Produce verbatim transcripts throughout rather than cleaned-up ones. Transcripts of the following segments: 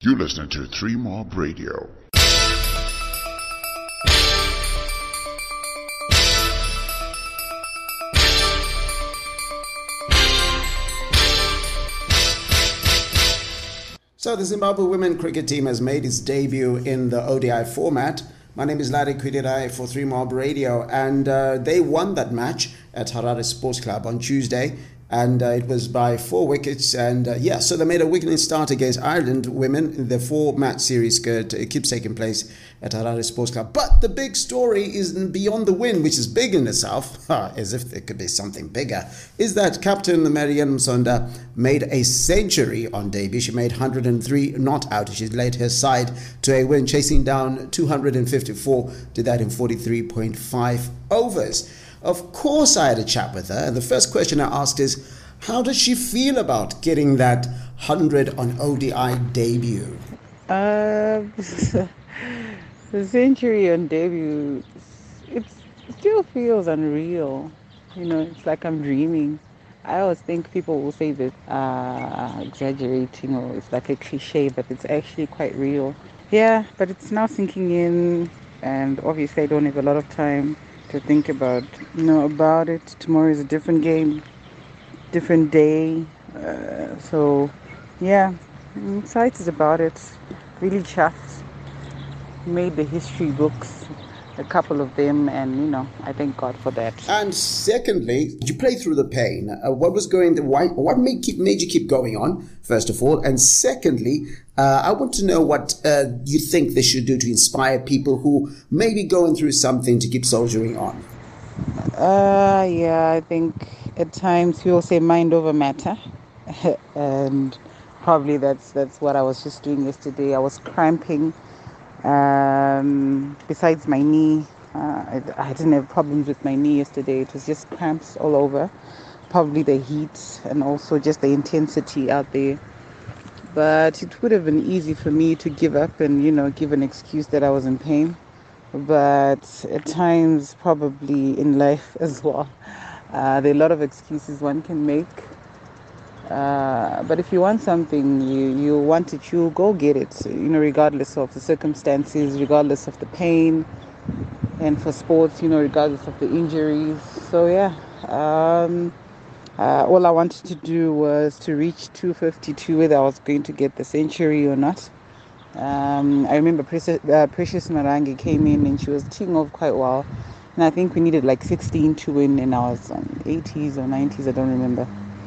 You listening to Three Mob Radio. So the Zimbabwe women cricket team has made its debut in the O D I format. My name is Larry Kwidirai for Three Mob Radio, and uh, they won that match at Harare Sports Club on Tuesday, and uh, it was by four wickets. And uh, yeah, so they made a winning start against Ireland women. The four-match series could, it keeps taking place at Harare Sports Club. But the big story is beyond the win, which is big in itself, as if there could be something bigger, is that Captain Marianne Musonda made a century on debut. She made one hundred three not out. She led her side to a win, chasing down two hundred fifty-four, did that in forty-three point five overs. Of course, I had a chat with her, and the first question I asked is, how does she feel about getting that one hundred on O D I debut? Uh, the century on debut, it still feels unreal. You know, it's like I'm dreaming. I always think people will say that uh, exaggerating, or it's like a cliche, but it's actually quite real. Yeah, but it's now sinking in, and obviously I don't have a lot of time to think about, you know, about it. Tomorrow is a different game, different day. Uh, so, yeah, I'm excited about it. Really chuffed. Made the history books, a couple of them, and, you know, I thank God for that. And secondly, you play through the pain. Uh, what was going, why, what made, keep, made you keep going on, first of all? And secondly, uh, I want to know what uh, you think they should do to inspire people who may be going through something to keep soldiering on. Uh, yeah, I think at times people say mind over matter. And probably that's, that's what I was just doing yesterday. I was cramping. Um, besides my knee, uh, I, I didn't have problems with my knee yesterday. It was just cramps all over, probably the heat and also just the intensity out there. But it would have been easy for me to give up and, you know, give an excuse that I was in pain. But at times, probably in life as well, uh, there are a lot of excuses one can make. Uh, but if you want something, you, you want it, you go get it, you know, regardless of the circumstances, regardless of the pain. And for sports, you know, regardless of the injuries. So, yeah, um, uh, all I wanted to do was to reach two fifty-two, whether I was going to get the century or not. Um, I remember Precious, uh, Precious Marangi came in and she was teeing off quite well. And I think we needed like sixteen to win, and I was on eighties or nineties, I don't remember.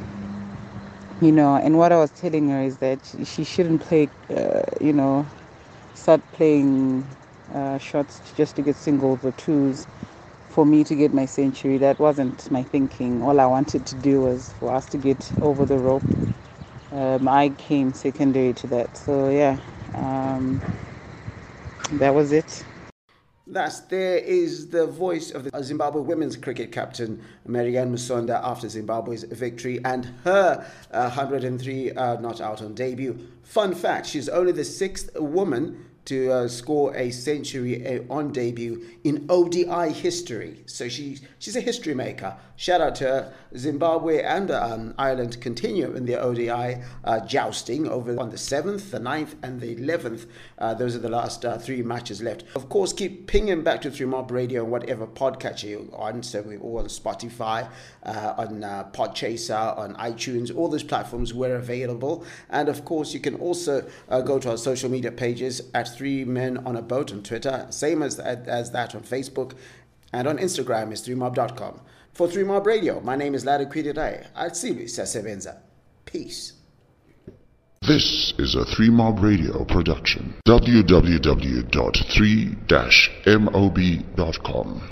You know, and what I was telling her is that she shouldn't play, uh, you know, start playing uh, shots just to get singles or twos for me to get my century. That wasn't my thinking. All I wanted to do was for us to get over the rope. Um, I came secondary to that. So, yeah, um, that was it. Thus, there is the voice of the Zimbabwe women's cricket captain, Marianne Musonda, after Zimbabwe's victory and her uh, one hundred three uh, not out on debut. Fun fact, she's only the sixth woman to uh, score a century on debut in O D I history. So she, she's a history maker. Shout out to her. Zimbabwe and um, Ireland continue in their O D I uh, jousting over on the seventh, the ninth, and the eleventh. Uh, those are the last uh, three matches left. Of course, keep pinging back to Three Mob Radio on whatever podcatcher you're on. So we're all on Spotify, uh, on uh, Podchaser, on iTunes. All those platforms were available. And of course, you can also uh, go to our social media pages at Three Men on a Boat on Twitter, same as, as that on Facebook, and on Instagram is three mob dot com. For Three Mob Radio, my name is Larry Kwidirai. Atsilu Sasebenza. Peace. This is a Three Mob Radio production. w w w dot three mob dot com